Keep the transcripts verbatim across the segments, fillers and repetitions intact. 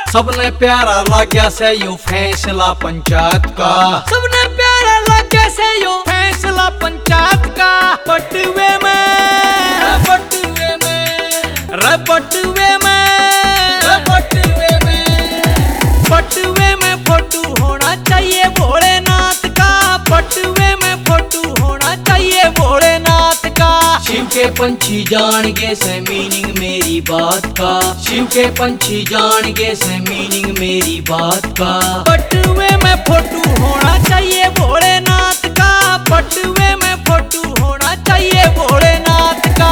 सबने प्यारा लाग्या से यो फैसला पंचायत का, सबने प्यारा लाग्या से यो फैसला पंचायत का। बटुए में बटुए में रे बटुए में बटुए में बटुए में फोटो होना चाहिए भोलेनाथ का, बटुए में फोटो होना चाहिए भोलेनाथ का। शिव के पंछी जान गए से मीनिंग मेरी बात का, शिव के पंछी जान गए से मीनिंग मेरी बात का। बटुए में फोटो होना चाहिए भोलेनाथ का, बटुए में फोटो होना चाहिए भोलेनाथ का।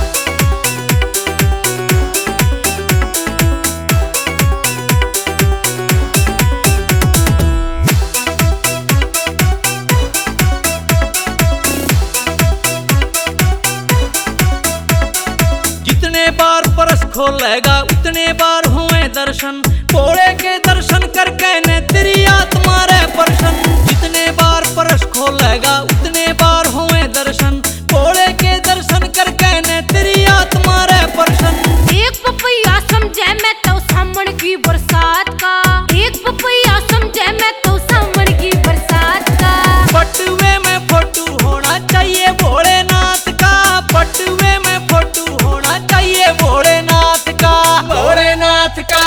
जितने बार परस खोलेगा उतने बार हुए दर्शन, भोले के दर्शन करके ने तेरी आत्मा रे प्रसन्न। जितने बार परस खोलेगा उतने बार हुए दर्शन, भोले के दर्शन करके ने तेरी आत्मा रे प्रसन्न। एक पपैया समझे मैं तो सामन की बरसात का, एक पपैया समझे मैं तो सामन की बरसात का। बटुए में फोटो होना चाहिए भोलेनाथ का, बटुए में फोटो होना चाहिए भोलेनाथ का, भोलेनाथ का।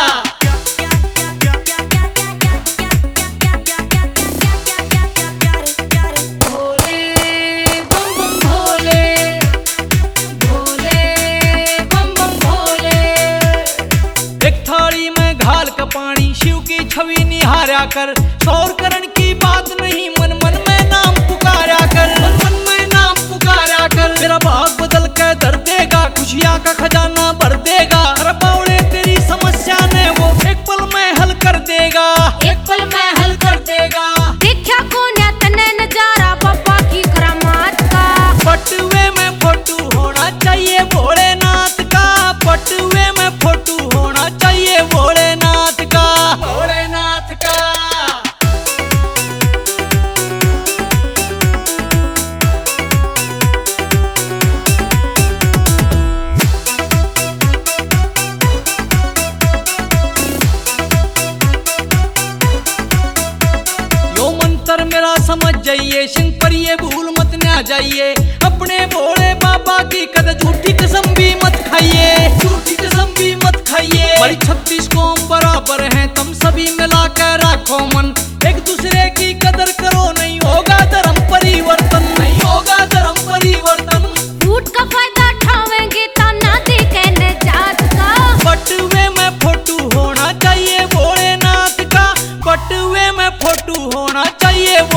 पानी शिव की छवि निहारा कर, शौर करण की बात नहीं मन मन में नाम पुकारा कर, मन मन में नाम पुकारा कर। तेरा भाग बदल के दर देगा, खुशियां का खजाना भर देगा। अरे बावड़े तेरी समस्या ने वो एक पल में हल कर देगा, एक पल में हल कर देगा। देखा कौन है तने नजारा बाबा की करामात का। बटुए में फोटो होना चाहिए भोलेनाथ का, बटुए में फोटो होना चाहिए भोलेनाथ का, भोलेनाथ का। यो मंत्र मेरा समझ जाइए, शंकर ये भूल मत ना जाइए। अपने भोले बाबा की कद झूठी कसम भी मत खाइए, झूठी कसम भी मत खाइए। बड़ी छत्तीस कौम बराबर हैं, तुम सभी मिला कर रखो मन। एक दूसरे की कदर करो, नहीं होगा धर्म परिवर्तन, नहीं होगा धर्म परिवर्तन। झूठ का फायदा उठावेंगे ताना दे के निजात का। बटुए में फोटो होना चाहिए भोलेनाथ का, बटुए में फोटो होना चाहिए